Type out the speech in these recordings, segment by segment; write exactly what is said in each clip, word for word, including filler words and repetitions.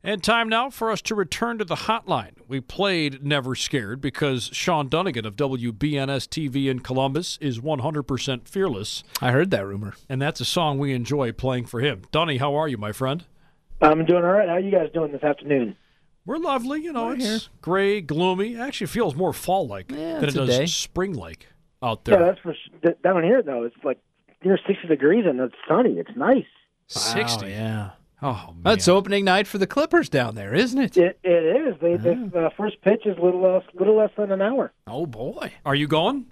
And time now for us to return to the hotline. We played Never Scared because Sean Dunnigan of W B N S T V in Columbus is one hundred percent fearless. I heard that rumor. And that's a song we enjoy playing for him. Dunny, how are you, my friend? I'm doing all right. How are you guys doing this afternoon? We're lovely. You know, We're it's here. gray, gloomy. It actually feels more fall-like Yeah, than it does today. spring-like out there. Yeah, that's for s- down here though. It's like near sixty degrees and it's sunny. It's nice. sixty. Wow, yeah. Oh, man. That's opening night for the Clippers down there, isn't it? It it is. They this uh, first pitch is little less little less than an hour. Oh, boy. Are you going?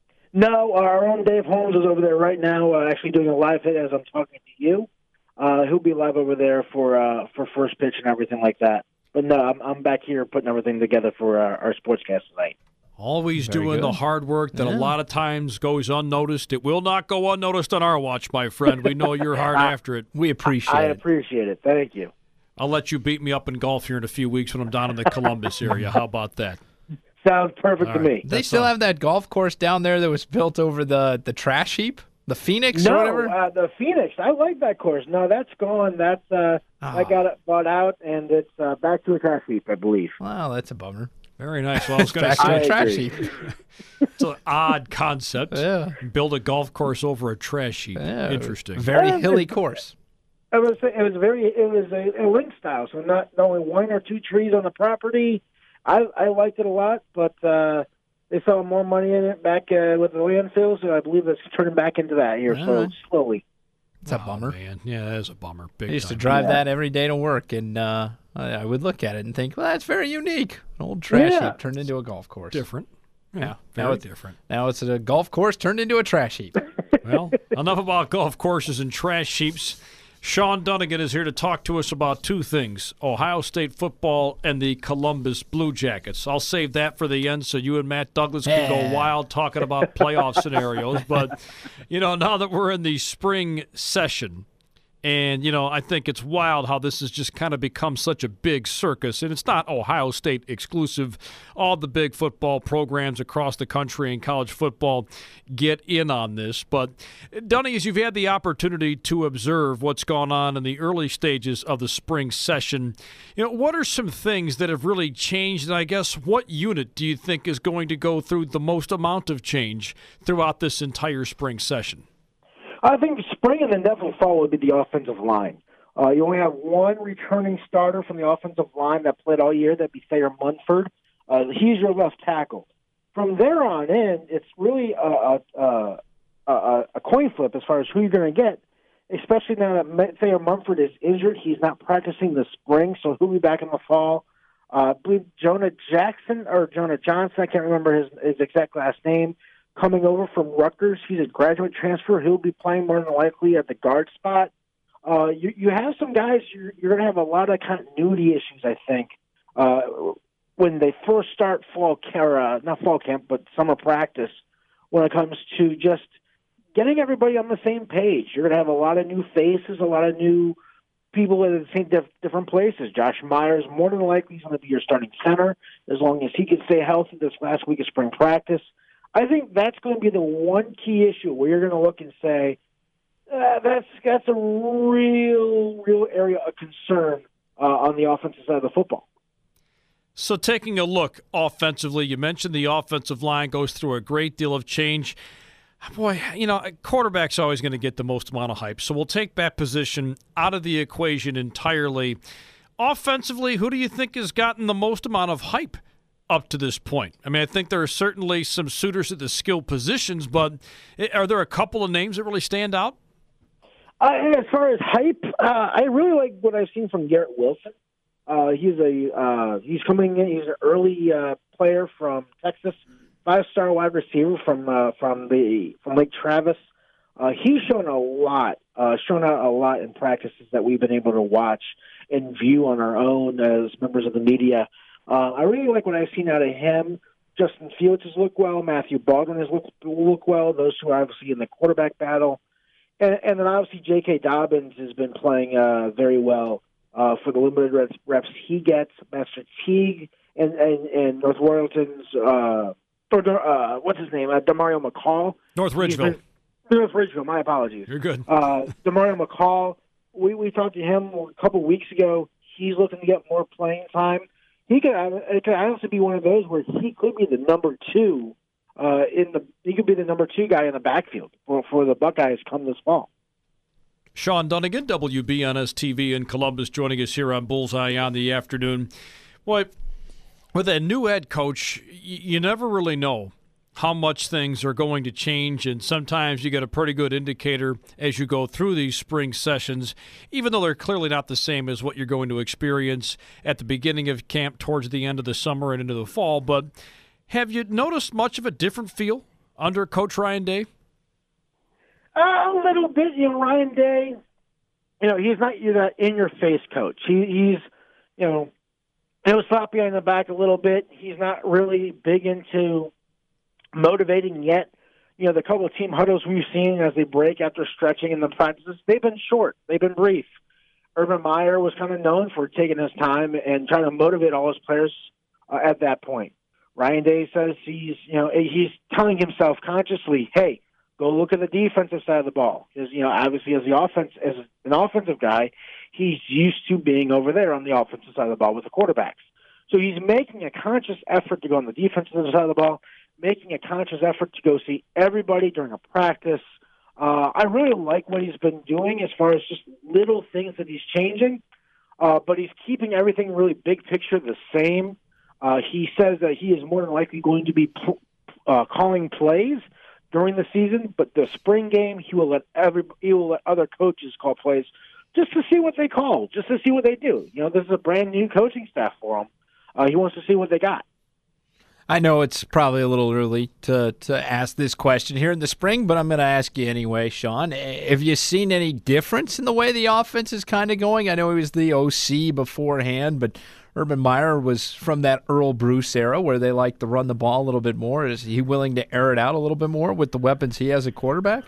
No, our own Dave Holmes is over there right now, uh, actually doing a live hit as I'm talking to you. Uh, he'll be live over there for uh, for first pitch and everything like that. But no, I'm I'm back here putting everything together for uh, our sportscast tonight. Always Very doing good. the hard work that Yeah. a lot of times goes unnoticed. It will not go unnoticed on our watch, my friend. We know you're hard after it. We appreciate I it. appreciate it. Thank you. I'll let you beat me up in golf here in a few weeks when I'm down in the Columbus area. How about that? Sounds perfect All to right. me. They That's still all. have that golf course down there that was built over the, the trash heap? The Phoenix or No, whatever? uh, the Phoenix. I like that course. No, that's gone. That's uh, I Oh. got it bought out, and it's uh, back to a trash heap, I believe. Wow, that's a bummer. Very nice. Well, I was going to Back to say, a I trash agree. heap. it's an odd concept. Yeah. Build a golf course over a trash heap. Yeah. Interesting. Very Yeah, hilly it's- course. It was it was very it was a, a link style, so not only one or two trees on the property. I I liked it a lot, but uh, they saw more money in it back uh, with the landfill, so I believe it's turning back into that here All so right. slowly. It's a Oh, bummer. man. Yeah, that is a bummer. Big I used to time. drive Yeah. that every day to work, and uh, I, I would look at it and think, well, that's very unique. An old trash Yeah. heap turned into a golf course. Different. Yeah, Yeah. very Now it- different. Now it's a golf course turned into a trash heap. Well, enough about golf courses and trash heaps. Sean Dunnigan is here to talk to us about two things, Ohio State football and the Columbus Blue Jackets. I'll save that for the end so you and Matt Douglas can Yeah. go wild talking about playoff scenarios. But, you know, now that we're in the spring session, and, you know, I think it's wild how this has just kind of become such a big circus. And it's not Ohio State exclusive. All the big football programs across the country and college football get in on this. But, Dunny, as you've had the opportunity to observe what's gone on in the early stages of the spring session, you know, what are some things that have really changed? And I guess what unit do you think is going to go through the most amount of change throughout this entire spring session? I think spring and then definitely fall would be the offensive line. Uh, you only have one returning starter from the offensive line that played all year. That'd be Thayer Munford. Uh, he's your left tackle. From there on in, it's really a, a, a, a coin flip as far as who you're going to get, especially now that Thayer Munford is injured. He's not practicing this spring, so he'll be back in the fall. Uh, I believe Jonah Jackson or Jonah Johnson, I can't remember his, his exact last name, coming over from Rutgers. He's a graduate transfer. He'll be playing more than likely at the guard spot. Uh, you, you have some guys, you're, you're going to have a lot of continuity issues, I think, uh, when they first start fall camp, uh, not fall camp, but summer practice, when it comes to just getting everybody on the same page. You're going to have a lot of new faces, a lot of new people in the same diff- different places. Josh Myers, more than likely, is going to be your starting center as long as he can stay healthy this last week of spring practice. I think that's going to be the one key issue where you're going to look and say, uh, that's that's a real, real area of concern uh, on the offensive side of the football. So taking a look offensively, you mentioned the offensive line goes through a great deal of change. Boy, you know, a quarterback's always going to get the most amount of hype, so we'll take that position out of the equation entirely. Offensively, who do you think has gotten the most amount of hype up to this point? I mean, I think there are certainly some suitors at the skill positions, but are there a couple of names that really stand out? Uh, and as far as hype, uh, I really like what I've seen from Garrett Wilson. Uh, he's a uh, he's coming in. He's an early uh, player from Texas, five-star wide receiver from uh, from the from Lake Travis. Uh, he's shown a lot, uh, shown out a lot in practices that we've been able to watch and view on our own as members of the media. Uh, I really like what I've seen out of him. Justin Fields has looked well. Matthew Baldwin has looked looked well. Those two are obviously in the quarterback battle. And, and then obviously J K. Dobbins has been playing uh, very well uh, for the limited reps, reps he gets. Master Teague and, and, and North Royalton's, uh, or, uh, what's his name, uh, Demario McCall. North He's Ridgeville. been- North Ridgeville, my apologies. You're good. Uh, Demario McCall, we, we talked to him a couple weeks ago. he's looking to get more playing time. He could it could honestly be one of those where he could be the number two uh, in the he could be the number two guy in the backfield for for the Buckeyes come this fall. Sean Dunnigan, W B N S T V in Columbus, joining us here on Bullseye on the Afternoon. Boy, with a new head coach, you never really know how much things are going to change, and sometimes you get a pretty good indicator as you go through these spring sessions, even though they're clearly not the same as what you're going to experience at the beginning of camp towards the end of the summer and into the fall. But have you noticed much of a different feel under Coach Ryan Day? Uh, a little bit. You know, Ryan Day, you know, he's not that in-your-face coach. He, he's, you know, he'll slap you in the back a little bit. He's not really big into motivating yet. You know, the couple of team huddles we've seen as they break after stretching in the practices, they've been short. They've been brief. Urban Meyer was kind of known for taking his time and trying to motivate all his players uh, at that point. Ryan Day says he's, you know, he's telling himself consciously, hey, go look at the defensive side of the ball. Because, you know, obviously as the offense, as an offensive guy, he's used to being over there on the offensive side of the ball with the quarterbacks. So he's making a conscious effort to go on the defensive side of the ball, making a conscious effort to go see everybody during a practice. Uh, I really like what he's been doing as far as just little things that he's changing, uh, but he's keeping everything really big picture the same. Uh, he says that he is more than likely going to be pl- uh, calling plays during the season, but the spring game he will let every he will let other coaches call plays just to see what they call, just to see what they do. You know, this is a brand new coaching staff for him. Uh, he wants to see what they got. I know it's probably a little early to, to ask this question here in the spring, but I'm going to ask you anyway, Sean. Have you seen any difference in the way the offense is kind of going? I know he was the O C beforehand, but Urban Meyer was from that Earl Bruce era where they like to run the ball a little bit more. Is he willing to air it out a little bit more with the weapons he has at quarterback?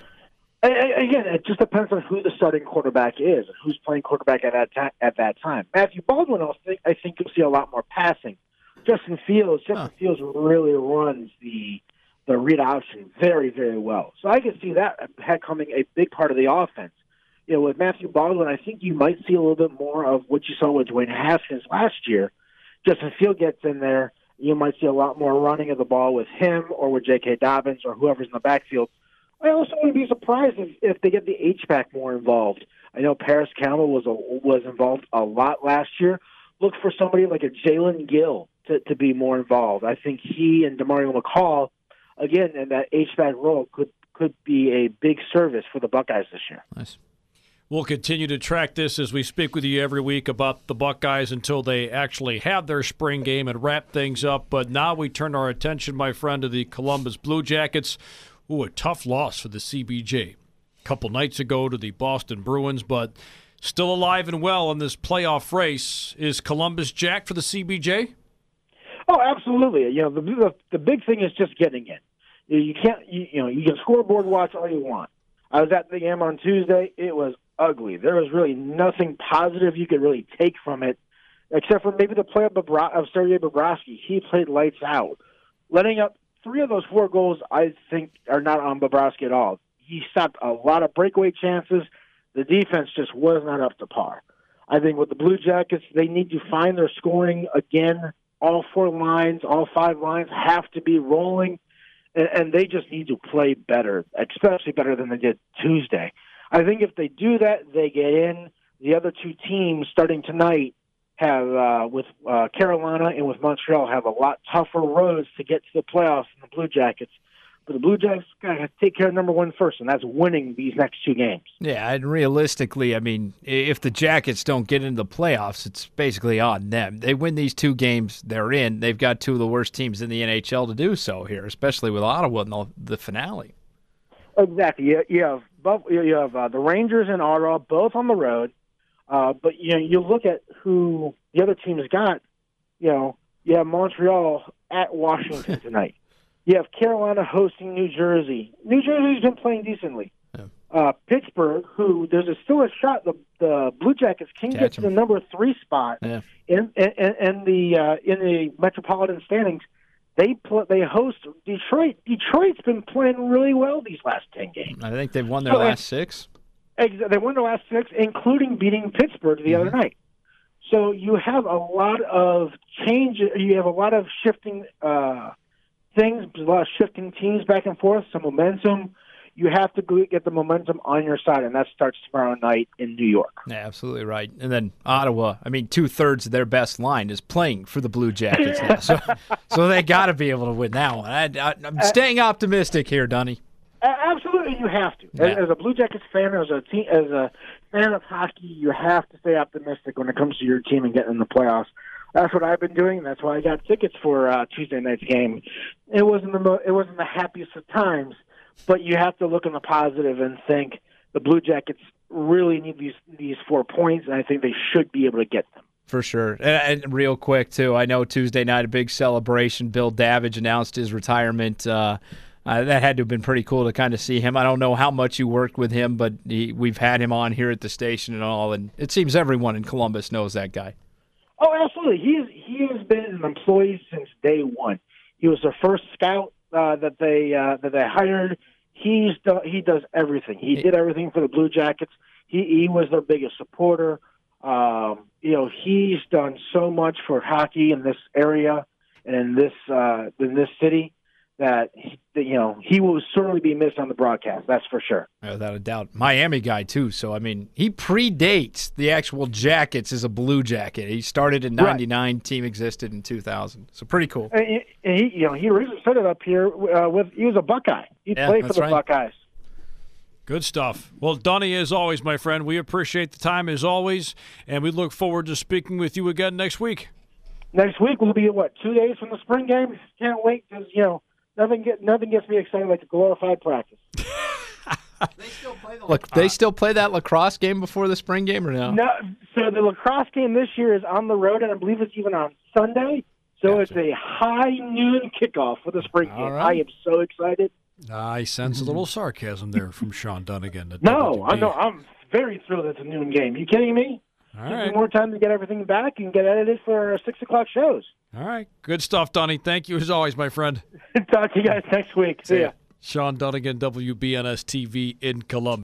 Again, it just depends on who the starting quarterback is and who's playing quarterback at that, ta- at that time. Matthew Baldwin, I think, I think you'll see a lot more passing. Justin Fields, Justin huh. Fields really runs the the read option very, very well. So I can see that becoming a big part of the offense. You know, with Matthew Baldwin, I think you might see a little bit more of what you saw with Dwayne Haskins last year. Justin Fields gets in there, you might see a lot more running of the ball with him or with J K. Dobbins or whoever's in the backfield. I also wouldn't be surprised if, if they get the H-back more involved. I know Paris Campbell was a, was involved a lot last year. Look for somebody like a Jalen Gill to, to be more involved. I think he and DeMario McCall, again, in that H-back role, could could be a big service for the Buckeyes this year. Nice. We'll continue to track this as we speak with you every week about the Buckeyes until they actually have their spring game and wrap things up. But now we turn our attention, my friend, to the Columbus Blue Jackets. Ooh, a tough loss for the C B J a couple nights ago to the Boston Bruins, but still alive and well in this playoff race. Is Columbus Jack for the C B J? Oh, absolutely. You know, the the, the big thing is just getting in. You, you can't, you, you know, you can scoreboard watch all you want. I was at the game on Tuesday. It was ugly. There was really nothing positive you could really take from it, except for maybe the play of, Bobro- of Sergei Bobrovsky. He played lights out. Letting up three of those four goals, I think, are not on Bobrovsky at all. He stopped a lot of breakaway chances. The defense just was not up to par. I think with the Blue Jackets, they need to find their scoring again. All four lines, all five lines have to be rolling, and, and they just need to play better, especially better than they did Tuesday. I think if they do that, they get in. The other two teams starting tonight have, uh, with uh, Carolina and with Montreal, have a lot tougher roads to get to the playoffs than the Blue Jackets. But the Blue Jackets got to take care of number one first, and that's winning these next two games. Yeah, and realistically, I mean, if the Jackets don't get into the playoffs, it's basically on them. They win these two games, they're in. They've got two of the worst teams in the N H L to do so here, especially with Ottawa in the, the finale. Exactly. You, you have, both, you have uh, the Rangers and Ottawa both on the road, uh, but you know, you look at who the other teams got. You know, you have Montreal at Washington tonight. You have Carolina hosting New Jersey. New Jersey's been playing decently. Yeah. Uh, Pittsburgh, who there's a, still a shot the the Blue Jackets can Catch get to the number three spot yeah. in, in, in the uh, in the Metropolitan standings. They play, they host Detroit. Detroit's been playing really well these last ten games. I think they've won their so, last six. They won their last six, including beating Pittsburgh the mm-hmm. other night. So you have a lot of change. You have a lot of shifting uh, things, a lot of shifting teams back and forth, some momentum. You have to get the momentum on your side, and that starts tomorrow night in New York. Yeah, absolutely right. And then Ottawa, I mean, two-thirds of their best line is playing for the Blue Jackets now. So so they got to be able to win that one. I, I, I'm staying optimistic here, Dunny. Absolutely, you have to. Yeah. As, as a Blue Jackets fan, as a team, as a fan of hockey, you have to stay optimistic when it comes to your team and getting in the playoffs. That's what I've been doing. That's why I got tickets for uh, Tuesday night's game. It wasn't the mo- it wasn't the happiest of times, but you have to look on the positive and think the Blue Jackets really need these these four points, and I think they should be able to get them. For sure. And, and real quick, too, I know Tuesday night, a big celebration. Bill Davidge announced his retirement. Uh, uh, that had to have been pretty cool to kind of see him. I don't know how much you worked with him, but he, we've had him on here at the station and all, and it seems everyone in Columbus knows that guy. Oh, absolutely. He is, he has been an employee since day one. He was their first scout uh, that they uh, that they hired. He's do, he does everything. He did everything for the Blue Jackets. He he was their biggest supporter. Um, you know, he's done so much for hockey in this area and in this uh, in this city that he, you know he will certainly be missed on the broadcast. That's for sure. Without a doubt. Miami guy, too. So, I mean, he predates the actual Jackets as a Blue Jacket. He started in ninety-nine, right. Team existed in two thousand. So, pretty cool. And he, and he you know, he originally started up here uh, with, he was a Buckeye. He yeah, played for the right. Buckeyes. Good stuff. Well, Dunny, as always, my friend, we appreciate the time as always, and we look forward to speaking with you again next week. Next week will be, what, two days from the spring game? Can't wait because, you know, Nothing get nothing gets me excited like a glorified practice. They still play the Look, they still play that lacrosse game before the spring game, or no? No. So the lacrosse game this year is on the road, and I believe it's even on Sunday. So gotcha. It's a high noon kickoff for the spring All game. right. I am so excited. I sense a little sarcasm there from Sean Dunnigan. No, I know. I'm very thrilled it's a noon game. You kidding me? All Gives right. me more time to get everything back and get edited for our six o'clock shows. All right. Good stuff, Dunny. Thank you as always, my friend. Talk to you guys next week. See ya. Sean Dunnigan, W B N S T V in Columbus.